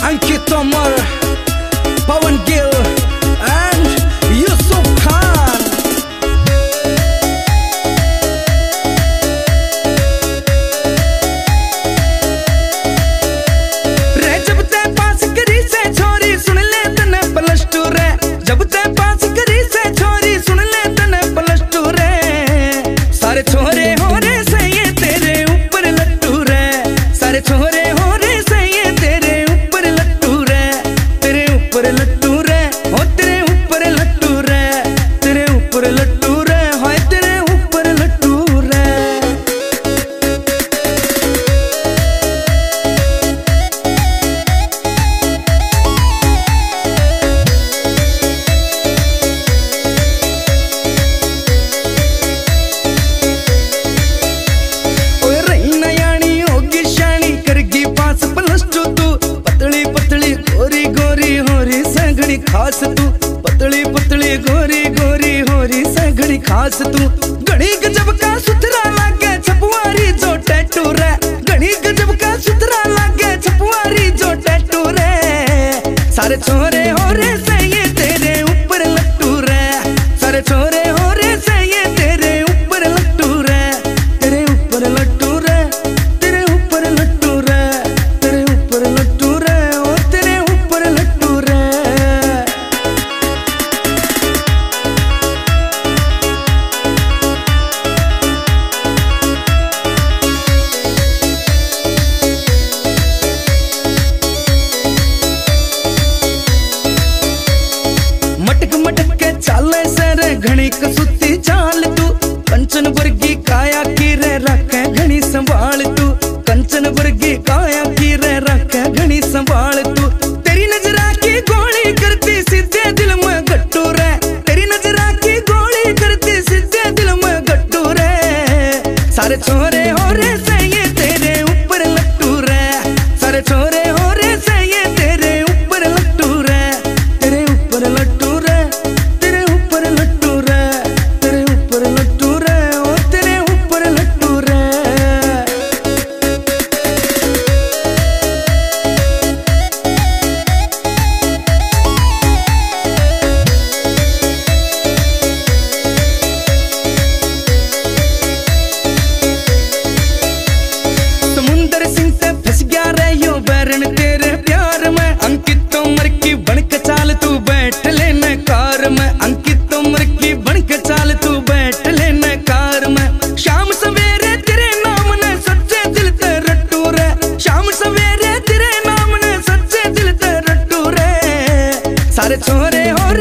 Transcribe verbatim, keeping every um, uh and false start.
अंकित Tomar, Pawan Gill and Yusuf Khan. रे जब ते पास करी से छोरी सुन ले तने प्लस टू रे, जब ते पास करी से छोरी सुन ले तने प्लस टू रे। सारे छोरे हो रे से ये तेरे ऊपर लट्टू रे, सारे छोरे हो रे से ये तेरे ऊपर लट्टू रे, तेरे ऊपर लट्टू रे, हो तेरे ऊपर लट्टू रे, तेरे ऊपर लट्टू रे, हाय तेरे ऊपर लट्टू रे। ओए रही नयानी होगी शानी करगी पास प्लस टू तू, पतली पतली गोरी गोरी होरी सगड़ी खास तू, पतली पतली गोरी गोरी होरी सगड़ी खास तू। घड़ी गजब का सुथरा लागे छपुआरी जो टैटू रे, घड़ी गजब का सुथरा लागे छपुआरी जो टैटू रे। सारे छोरे हो रे से ये तेरे ऊपर लट्टू रे, सारे छोरे हो रे से ये तेरे ऊपर लट्टू रे, तेरे ऊपर लट्टू रे, तेरे ऊपर लट्टू रे, तेरे ऊपर लट्टू रे, ओ तेरे ऊपर लट्टू रे। मटक मटक के चाले से रे घणी कसुती चाल तू, कंचन वर्गी काया की रे रखे घणी संभाल तू, कंचन वर्गी काया की रे रखे घणी संभाल तू। तेरी नजरा की गोली करती सीधे दिल में गट्टू रे, तेरी नजरा की गोली करती सीधे दिल में गट्टू रे। सारे छोरे हो रे से ये तेरे ऊपर लट्टू रे, सारे छोरे हो रे से ये तेरे ऊपर लट्टू रे, तेरे ऊपर लट्टू रे, तेरे ऊपर लट्टू रे, तेरे ऊपर लट्टू रे, ओ तेरे ऊपर लट्टू रे। समुंदर सिंह से फंस गया रे यो बैरन तेरे प्यार में, अंकित तोमर की बनक चाल तू बैठ लेना कार में, अंकित तोमर की बनक चाल तू बैठ लेना कार में। शाम सवेरे तेरे नाम ने सच्चे दिल ते रट्टू रे, शाम सवेरे तेरे नाम ने सच्चे दिल ते रट्टू रे। सारे छोरे हो